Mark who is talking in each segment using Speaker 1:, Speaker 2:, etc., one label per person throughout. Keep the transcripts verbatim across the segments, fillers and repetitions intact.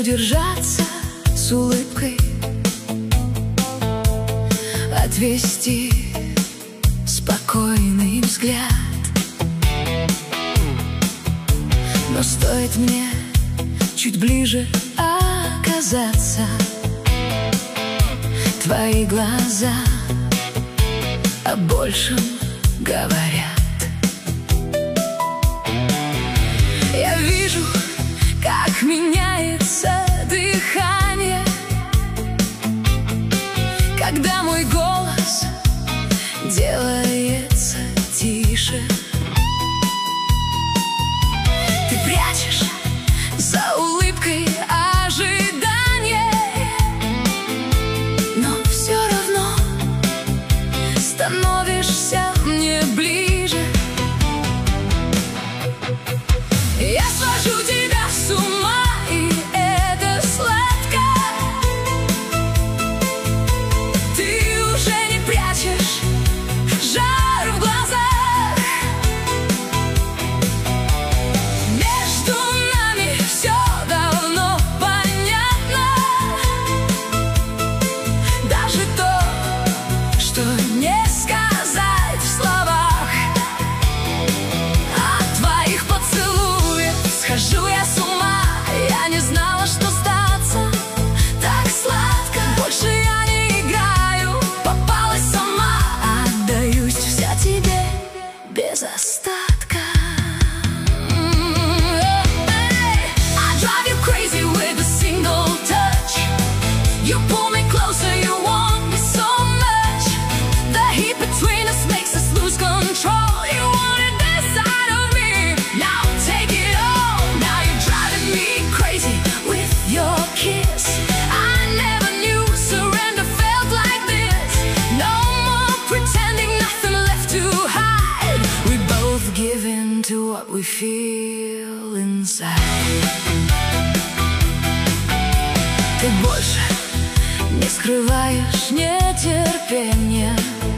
Speaker 1: удержаться с улыбкой, отвести спокойный взгляд. Но стоит мне чуть ближе оказаться, твои глаза о большем говорят. Я вижу, как меняется дыхание, когда мой голос делается тише. Ты прячешь за улыбкой ожидание, но все равно становишься мне ближе. Я свожу тебя с ума, и это сладко. Ты уже не прячешь жар в глазах. Между нами все давно понятно, даже то, что не сказать в словах. От твоих поцелуев схожу я с ума. Я не знала, что сдаться так сладко. Больше я не играю, попалась сама. Отдаюсь вся тебе без остатка. I drive you crazy with a single touch. You pull me closer, you want me so much. The heat between us makes us lose control. You wanted this side of me, now take it all. Now you're driving me crazy with your kiss. I never knew surrender felt like this. No more pretending, nothing left to hide. We both give in to what we feel inside. Ты больше не скрываешь нетерпения.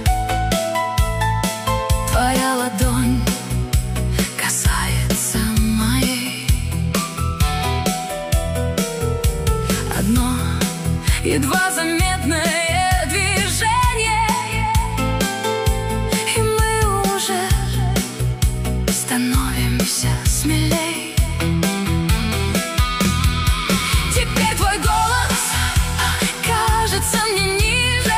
Speaker 1: Твоя ладонь касается моей. Одно едва заметное движение, и мы уже становимся смелей. Теперь твой голос кажется мне ниже.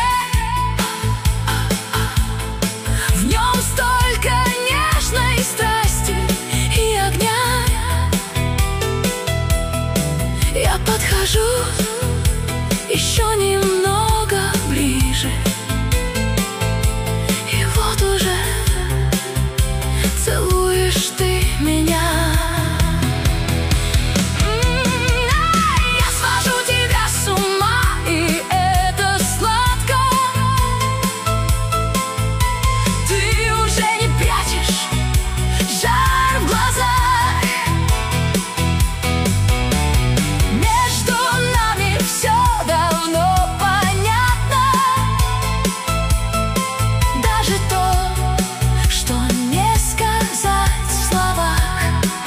Speaker 1: В нем столько нежной страсти и огня. Я подхожу еще немного ближе, и вот уже целуешь ты меня. Я свожу тебя с ума, и это сладко. Ты уже не прячешь жар в глазах. Между нами все давно понятно, даже то, что не сказать в словах.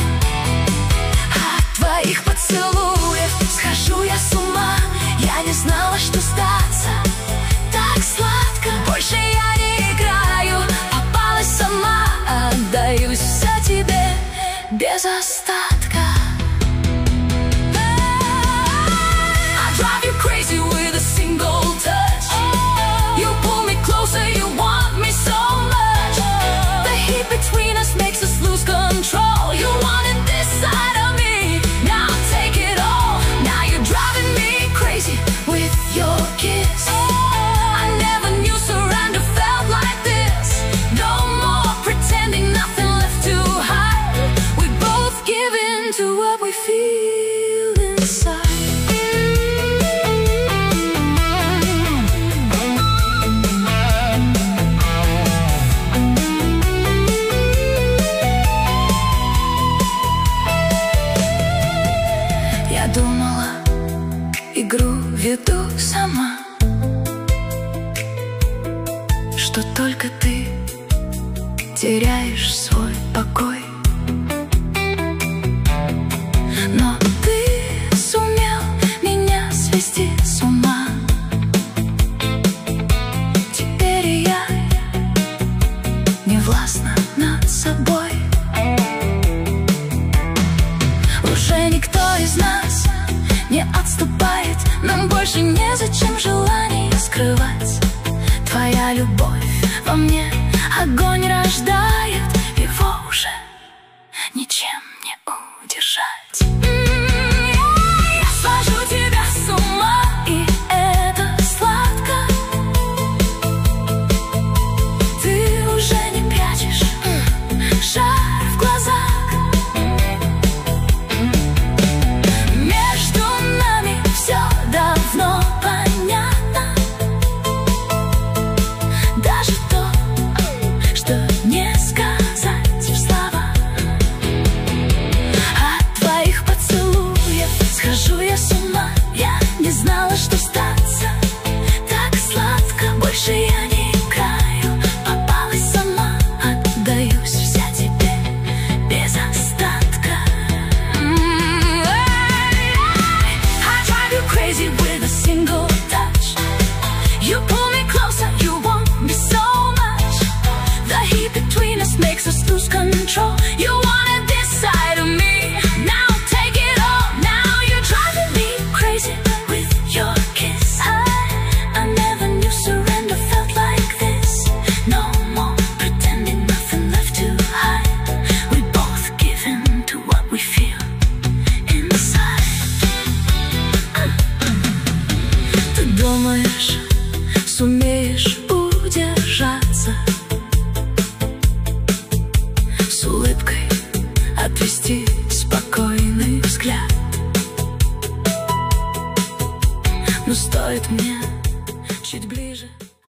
Speaker 1: От твоих поцелуев схожу я с ума. Я не знала, что сдаться так сладко. Больше я не играю, попалась сама. Отдаюсь вся тебе без остатка. I drive you crazy with a single touch. You pull me closer, you want me so much. The heat between us makes us lose control. You wanted this side of me, now take it all. Now you're driving me crazy with your kiss. I never knew surrender felt like this. No more pretending, nothing left to hide. We both give in to what we feel inside. Я думала, игру веду сама, что только ты теряешь свой покой. Но ты сумел властна над собой. Уже никто из нас не отступает, нам больше незачем желаний скрывать. Твоя любовь во мне огонь рождает, его уже ничем не удержать. Я свожу тебя с ума, и это сладко. Ты уже не прячешь жар в глазах. Между нами все давно понятно. Даже то, что не сказать в словах. От твоих поцелуев схожу я с ума. Я не знала, что остаться так сладко. Больше я не играю, попалась сама. Отдаюсь вся тебе без остатка. I drive you crazy with a single touch. You pull me closer, you want me so much. The heat between us makes us lose control. You wanted this side of me, now take it all. Now you're driving me crazy with your kiss. I, I never knew surrender felt like this. No more pretending, nothing left to hide. We both give in to what we feel inside. Ты думаешь, сумеешь удержаться, с улыбкой отвести спокойный взгляд? Но стоит мне